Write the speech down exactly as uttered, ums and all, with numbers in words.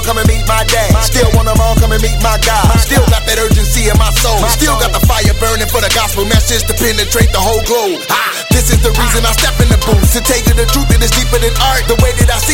come and meet my dad. Still want them all, come and meet my God. Still got that urgency in my soul. Still got the fire burning for the gospel message to penetrate the whole globe. Ah, this is the reason I step in the booth. To tell you the truth, it is deeper than art. The way that I see